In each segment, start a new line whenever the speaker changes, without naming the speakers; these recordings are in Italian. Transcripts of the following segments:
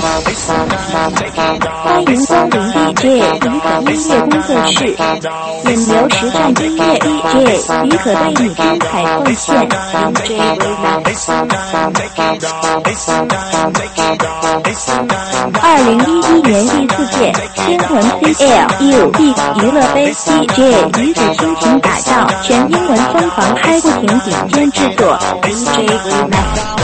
欢迎光临 DJ 于可音乐工作室，引流实战音乐 DJ 于可为你精彩奉献 DJ Remix。2011年第4届天文 CLUB 娱乐杯 DJ 于可倾情打造，全英文疯狂嗨不停顶尖制作 DJ Remix。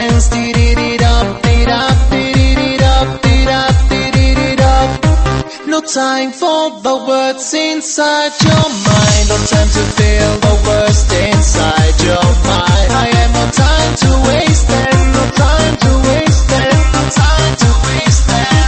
dance. No time for the words inside your mind. No time to feel the worst inside your mind. I have no time to waste it. No time to waste it. No time to waste it.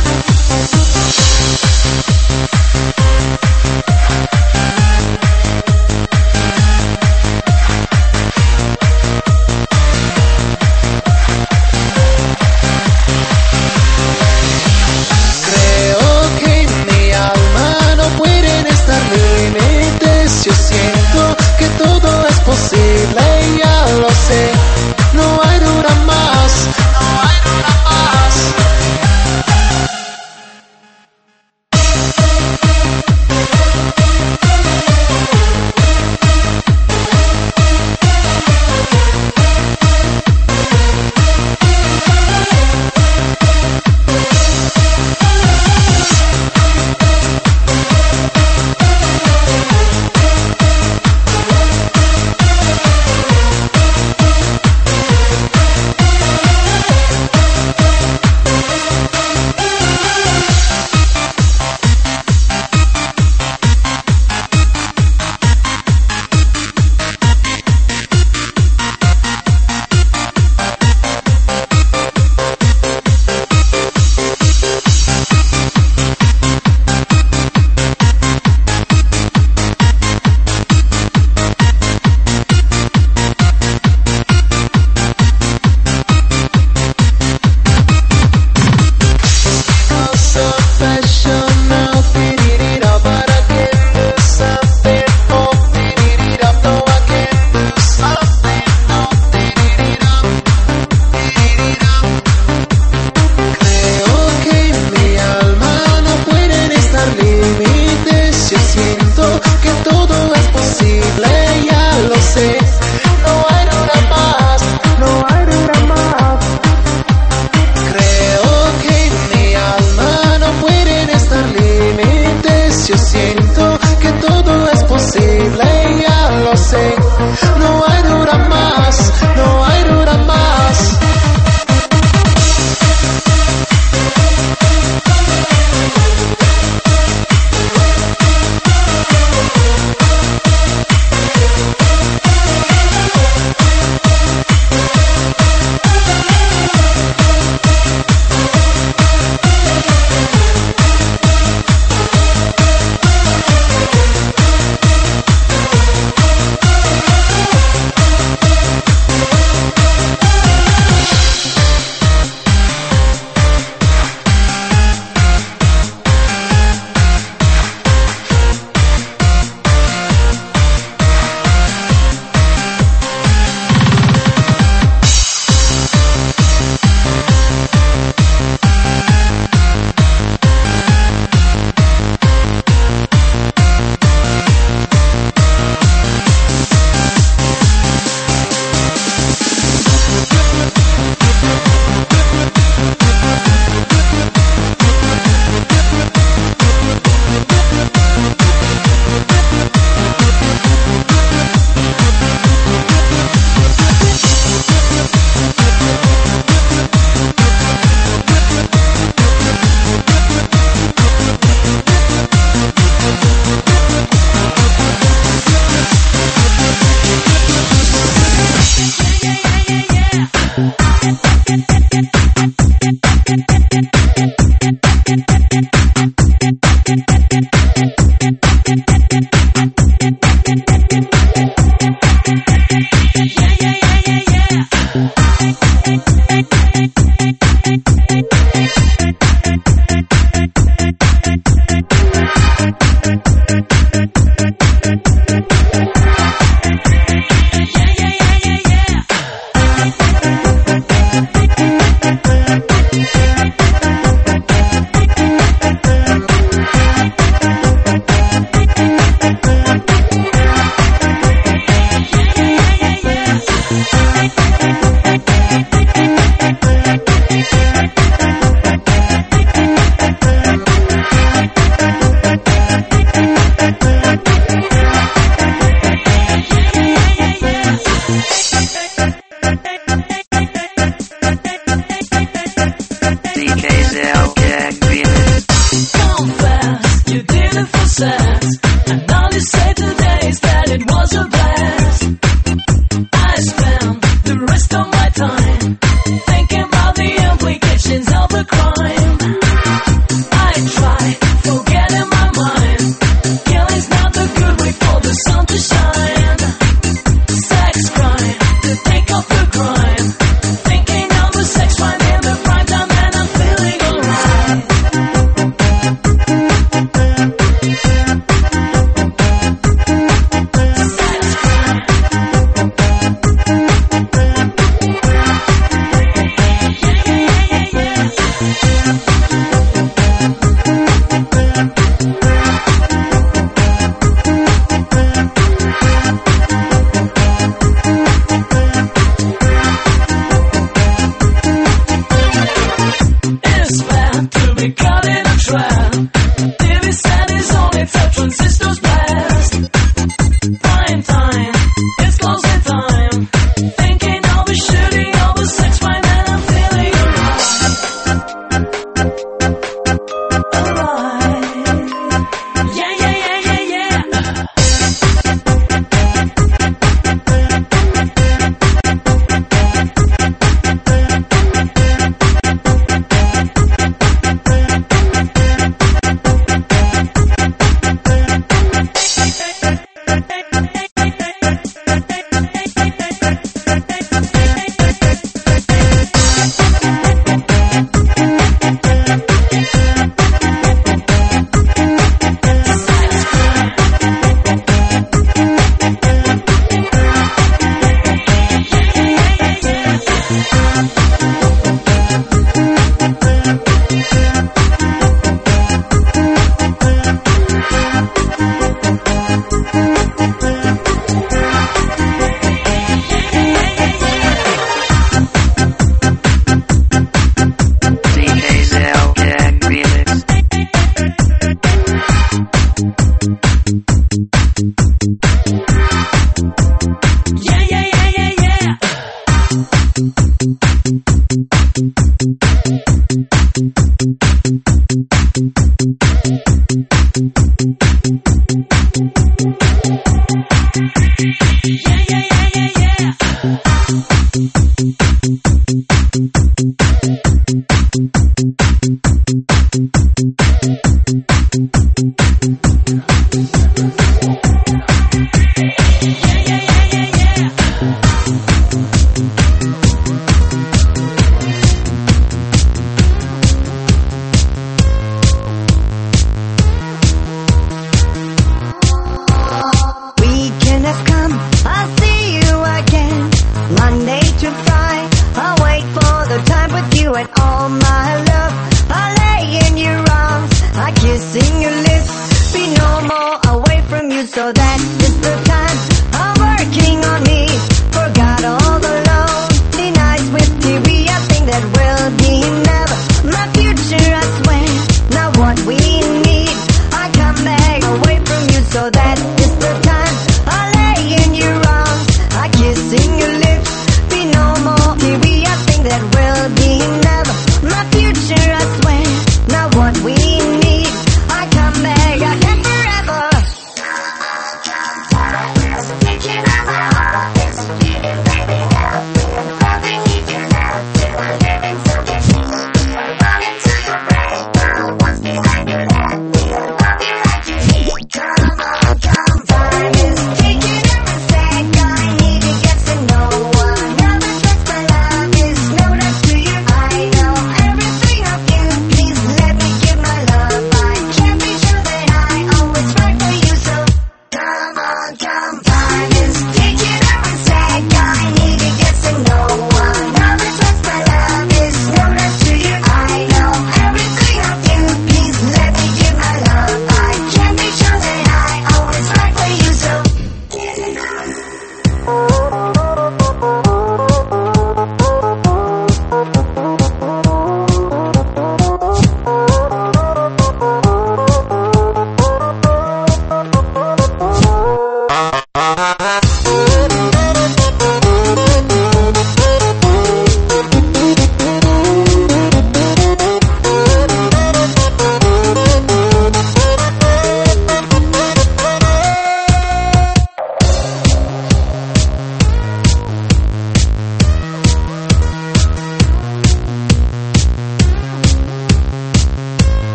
Yo siento que todo es posible, ya lo sé. No hay duda más, no hay duda más.
mentions of a crime. I try, forget in my mind. Killing's not the good way for the sun to shine. Sex crime, to think of the crime. Thinking of a sex crime in the prime time and I'm feeling alright. It's bad to be caught in a trap. TV set is only till transistors blast. Prime time, it's closing time. Thinking of a shooting of a sex crime and I'm feeling alright. Yeah, yeah, yeah, yeah, yeah. Yeah, yeah, yeah, yeah, yeah. Yeah, yeah, yeah, yeah, yeah.
Weekend has come, I'll see you again. Monday to Friday, I'll wait for the time with you and all my love. I'll lay in your arms, I kiss in your lips. Be no more away from you, so that is the time. I'm working on me, forgot all the lonely nights with TV. I think that will be never my future, I swear. Not what we need. I come back away from you, so that is the time. I lay in your arms, I kiss in your lips. Be no more TV. I think that will be never my future, I swear. Not what we need. I come back again forever.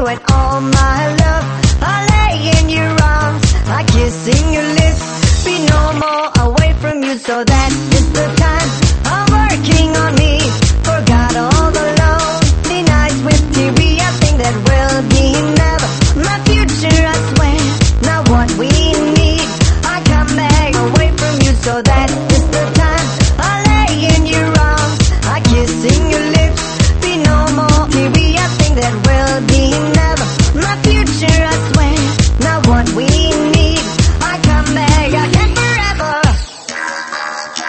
and all my love. I lay in your arms, I kiss in your lips. Be no more away from you, so that is the time. I'm working on me, forgot all the lonely nights with TV. I think that will be never my future, I swear. Not what we need. I come back away from you, so that is the time. I lay in your arms, I kiss in your lips. Be no more TV. I think that will be never my future, I swear. Not what we need. I come back again forever.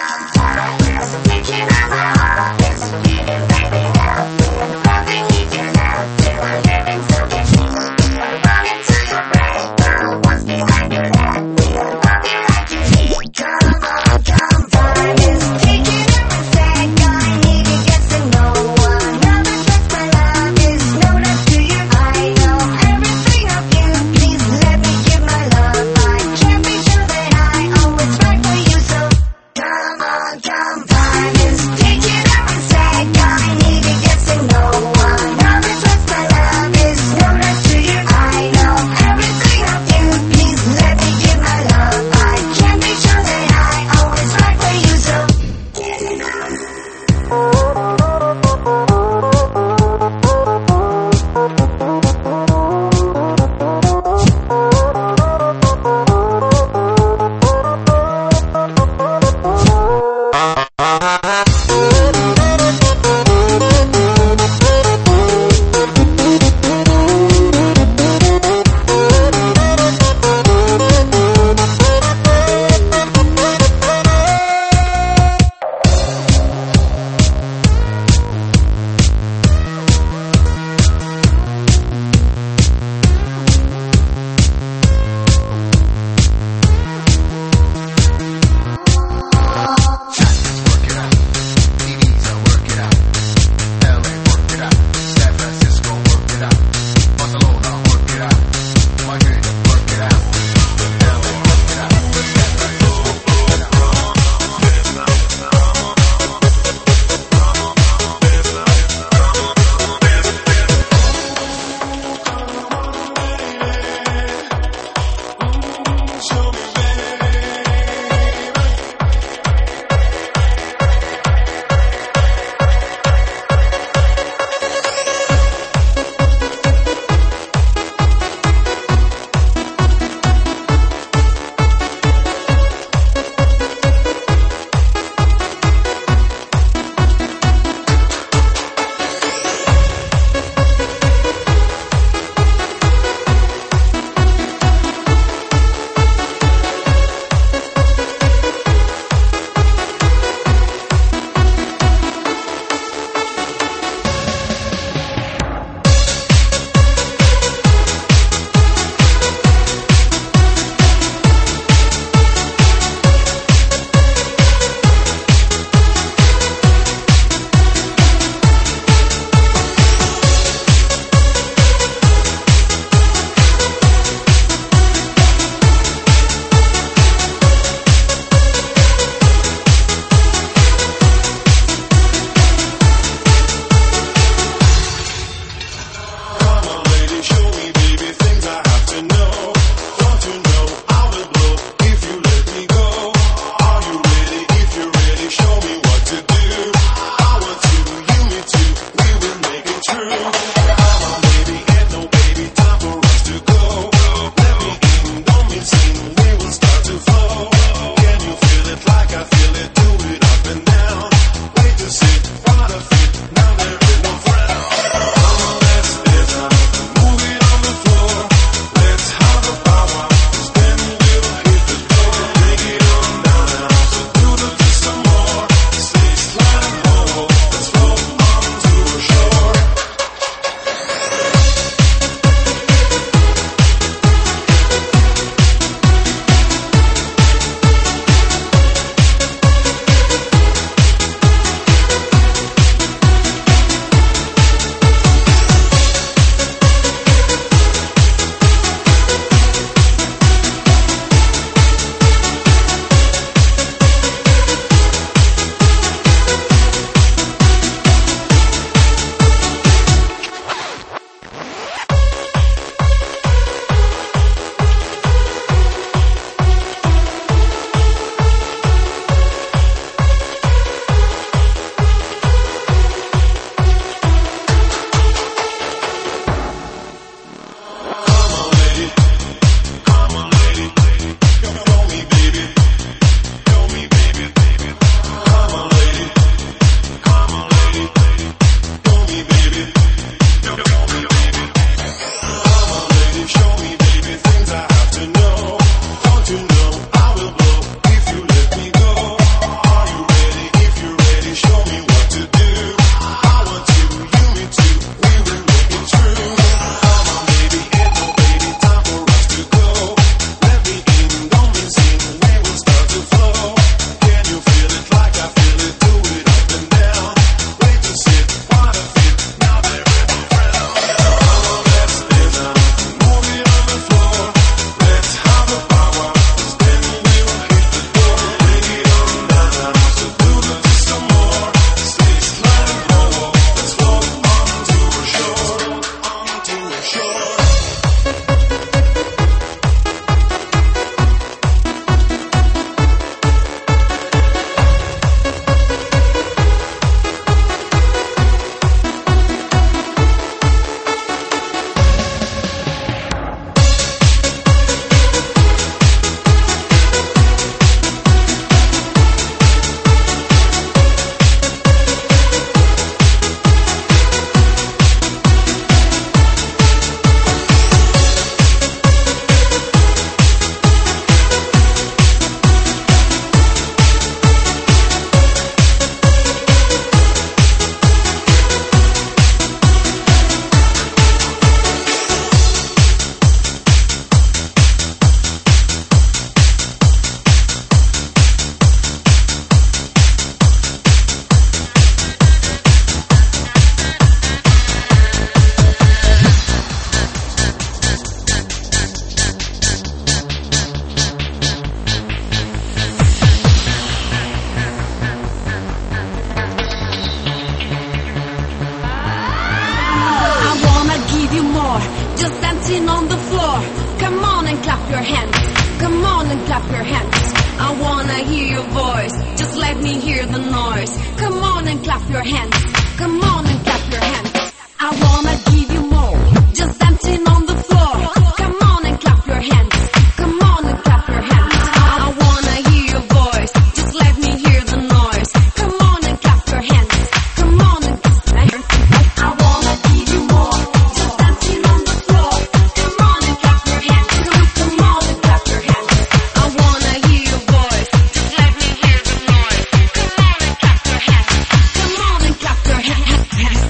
your hands. Come on and clap your hands. I wanna hear your voice. Just let me hear the noise. Come on and clap your hands. Come on and clap your hands. I wanna give you more. Just dancing on the floor. Come on and clap your hands. Come on and clap your hands. I wanna hear your voice. Just let me hear the noise. Come on and clap your hands. Come on and I wanna give you more. Just dancing on the floor. Come on and clap your hands. Come on and clap your hands. I wanna hear your voice. Just let me hear the noise. Come on and clap your hands. Come on and clap your hands.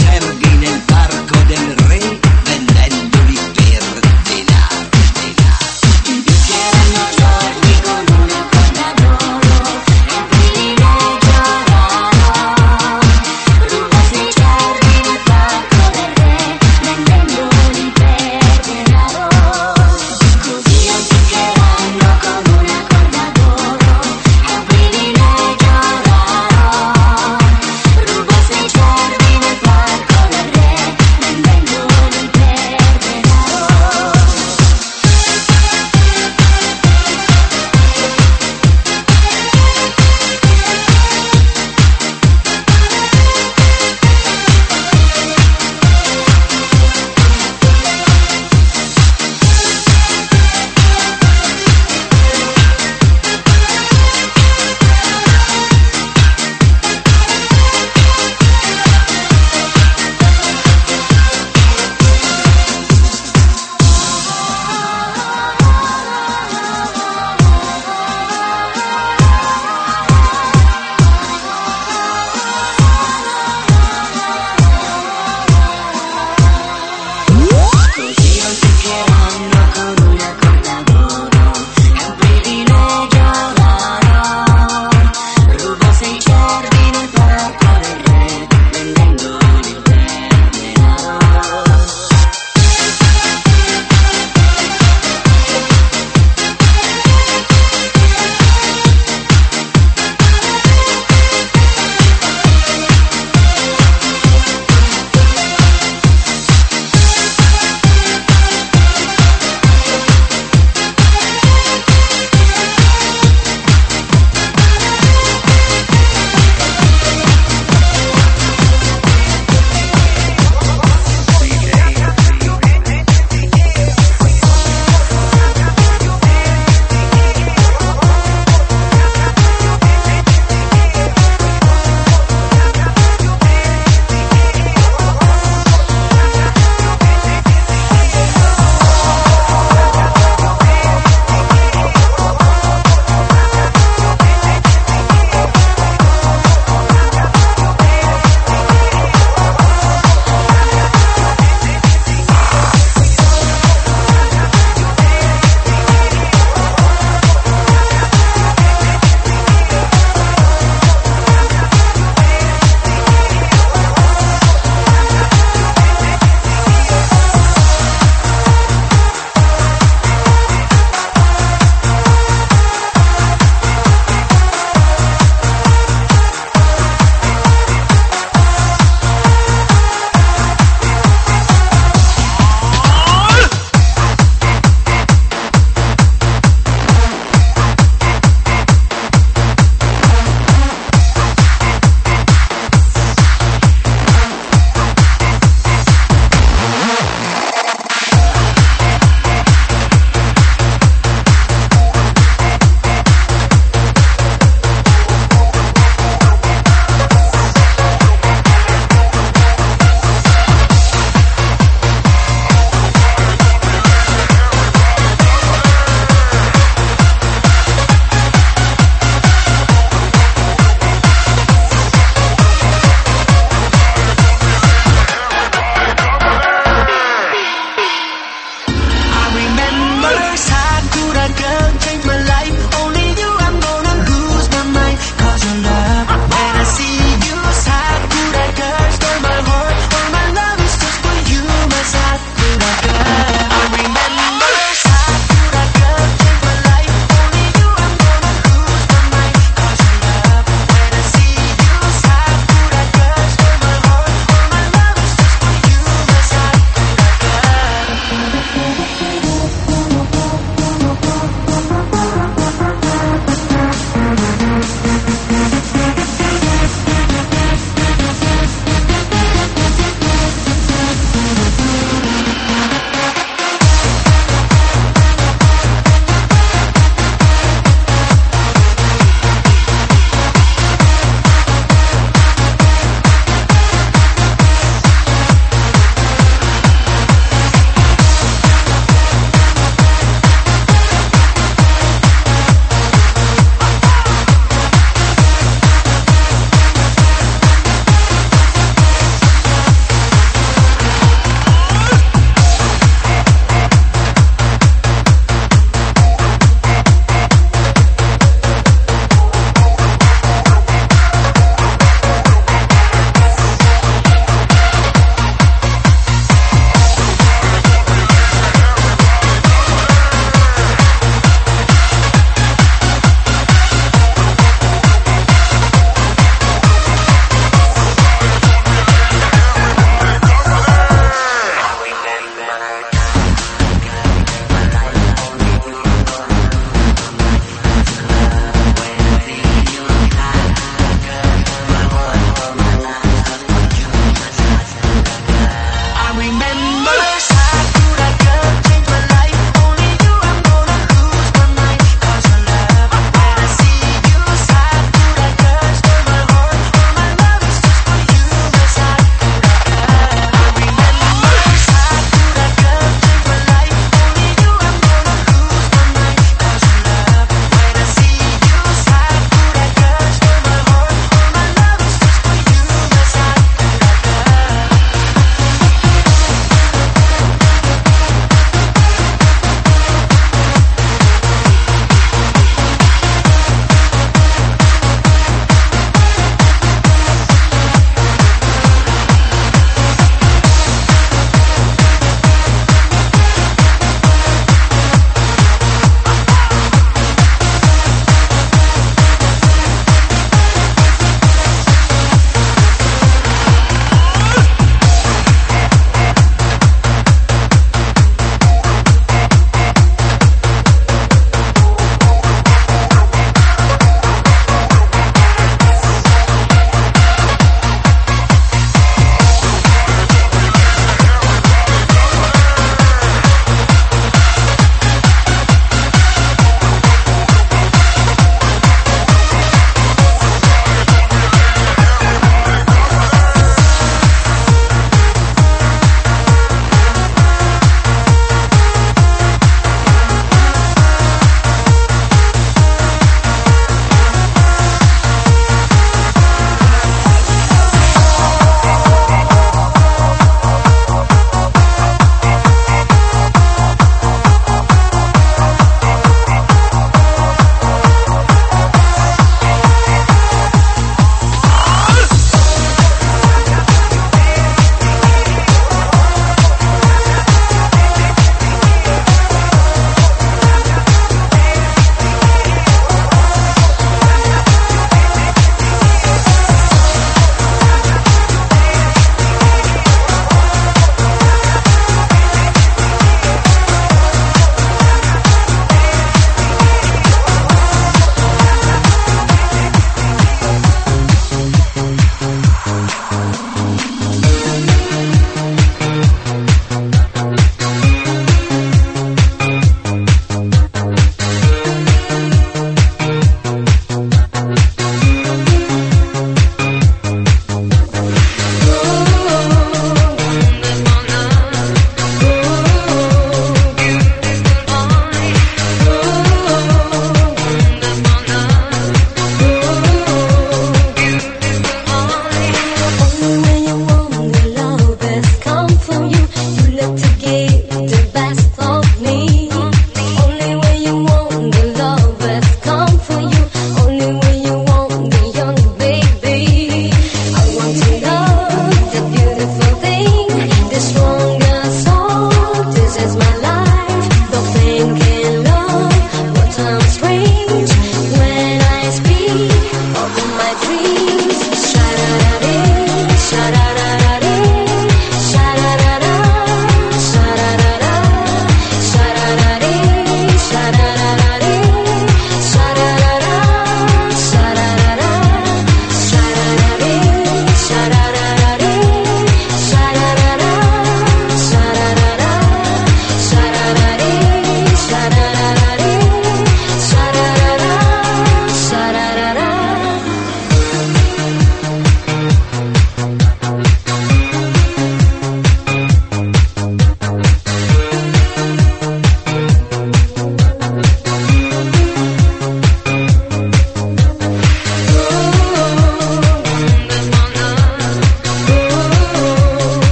cervi nel parco del re, vendendoli per denaro, denaro.
Ti picchieranno giorni con una corda d'oro, è un privilegio raro. Rubaste i cervi nel parco del re, vendendoli per denaro. Così non picchieranno con una corda d'oro, è un privilegio raro. Rubaste i cervi nel parco del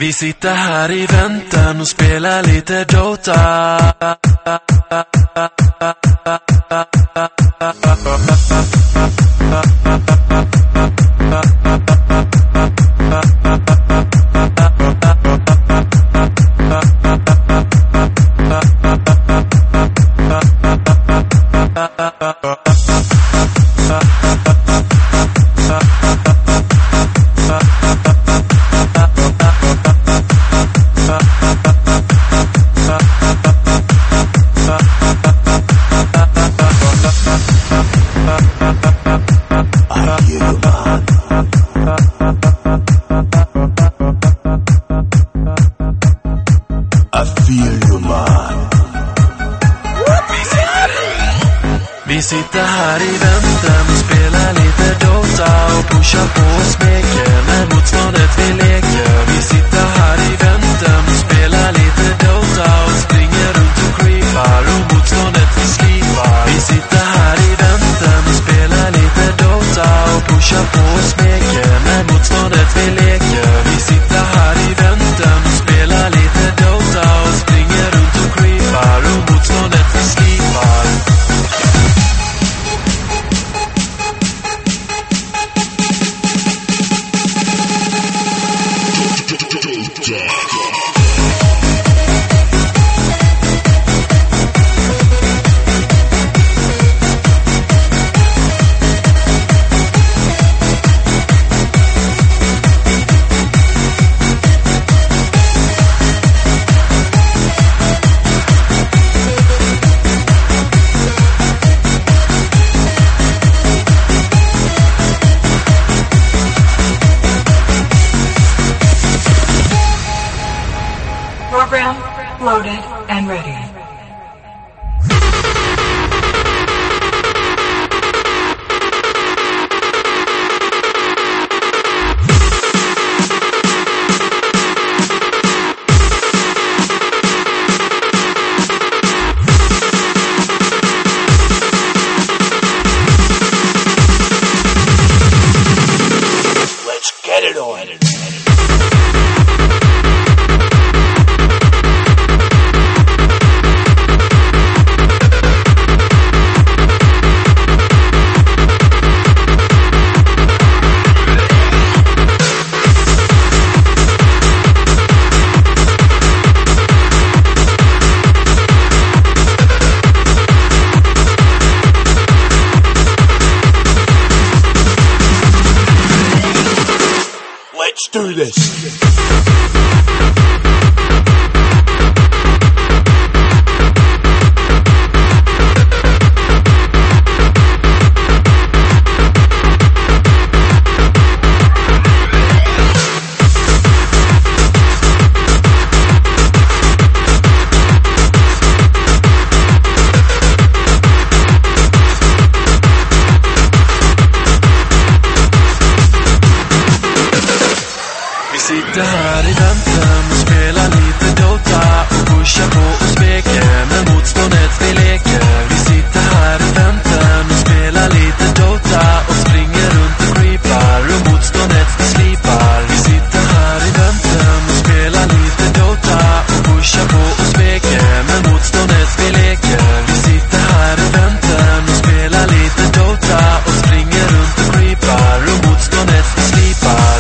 Vi sitter här i väntan och spelar lite Dota. Vi sitter här i väntan och spelar lite Dota och pushar på och smeker när motståndet vi leker. Vi sitter här i väntan och spelar lite Dota och springer runt och creepar och motståndet vi slipar. Vi sitter här i väntan och spelar lite Dota och pushar på och smeker när motståndet vi leker. Vi sitter här i väntan och spelar lite Dota och springer runt och creepar och motståndet vi slipar.
Program loaded and ready.
Let's get it on. Let's do this. Sitter här i väntan och spelar lite Dota och pushar på och smeker med motståndet vi leker. Vi sitter här i väntan och spelar lite Dota och springer runt och creepar och motståndet vi slipar. Vi sitter här i väntan och spelar lite Dota och pushar på och smeker med motståndet vi leker. Vi sitter här i väntan och spelar lite Dota och springer runt och creepar och motståndet vi slipar.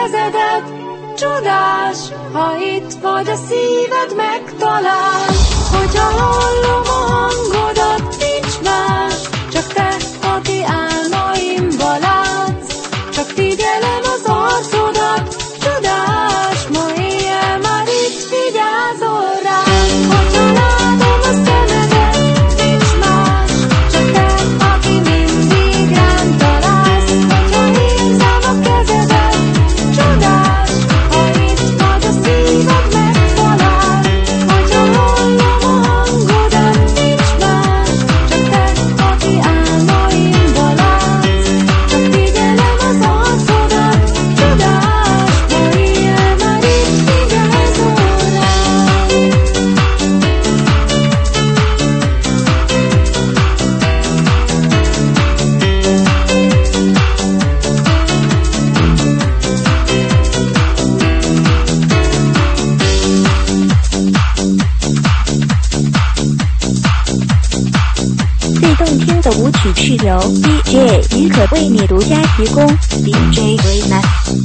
kezedet. Csodás, ha itt vagy, a szíved megtalál. Hogyha hallom a hangodat, nincs más, csak te, aki álmaimba látsz. Csak figyelem az arcodat, csodás, ma éjjel már itt vigyázol rám. Hogyha látom a szemedet, nincs más, csak te, aki mindig rám találsz. Hogyha érzem a kezedet, csodás, ha itt vagy, a szíved megtalál. Hogyha hallom a hangodat, nincs más, csak te, aki álmaimba látsz. Csak figyelem az arcodat, csodás, ma éjjel már itt vigyázol rám.
最动听的舞曲是由 DJ 于可为你独家提供。DJ Remix。